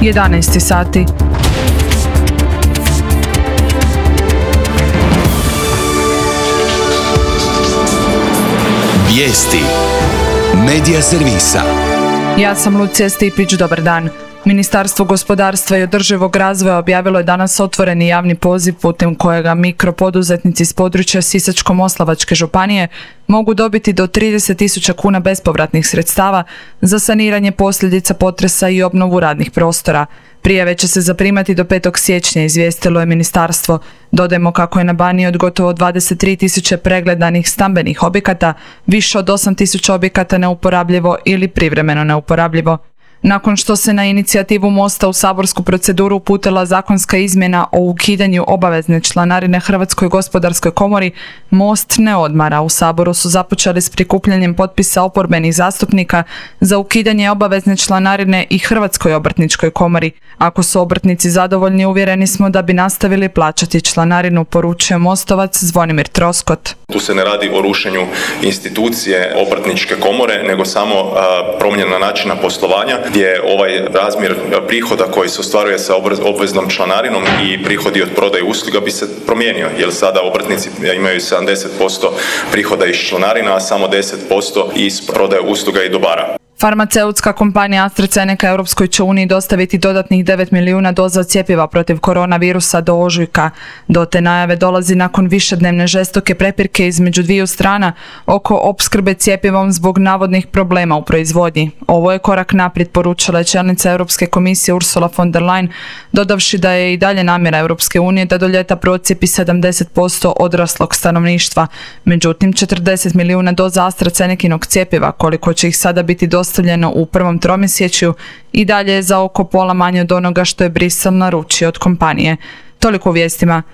11 sati. Vijesti Medija servisa. Ja sam Lucija Stipić, dobar dan. Ministarstvo gospodarstva i održivog razvoja objavilo je danas otvoreni javni poziv putem kojega mikropoduzetnici s područja Sisačko-moslavačke županije mogu dobiti do 30.000 kuna bespovratnih sredstava za saniranje posljedica potresa i obnovu radnih prostora. Prijave će se zaprimati do 5. siječnja, izvijestilo je ministarstvo. Dodajmo kako je na Baniji od gotovo 23.000 pregledanih stambenih objekata, više od 8.000 objekata neuporabljivo ili privremeno neuporabljivo. Nakon što se na inicijativu Mosta u saborsku proceduru uputila zakonska izmjena o ukidanju obavezne članarine Hrvatskoj gospodarskoj komori, Most ne odmara. U Saboru su započeli s prikupljanjem potpisa oporbenih zastupnika za ukidanje obavezne članarine i Hrvatskoj obrtničkoj komori. Ako su obrtnici zadovoljni, uvjereni smo da bi nastavili plaćati članarinu, poručuje Mostovac Zvonimir Troskot. Tu se ne radi o rušenju institucije obrtničke komore, nego samo promjena načina poslovanja, gdje ovaj razmjer prihoda koji se ostvaruje sa obveznom članarinom i prihodi od prodaje usluga bi se promijenio, jer sada obrtnici imaju 70% prihoda iz članarina, a samo 10% iz prodaje usluga i dobara. Farmaceutska kompanija AstraZeneca Europskoj će Uniji dostaviti dodatnih 9 milijuna doza cjepiva protiv koronavirusa do ožujka. Do te najave dolazi nakon višednevne žestoke prepirke između dviju strana oko opskrbe cjepivom zbog navodnih problema u proizvodnji. Ovo je korak naprijed, poručila je čelnica Europske komisije Ursula von der Leyen, dodavši da je i dalje namjera Europske unije da do ljeta procijepi 70% odraslog stanovništva. Međutim, 40 milijuna doza AstraZenekinog cjepiva, koliko će ih sada biti dostavljeno u prvom tromjesečju, i dalje je za oko pola manje od onoga što je Bruxelles naručio od kompanije. Toliko u vijestima.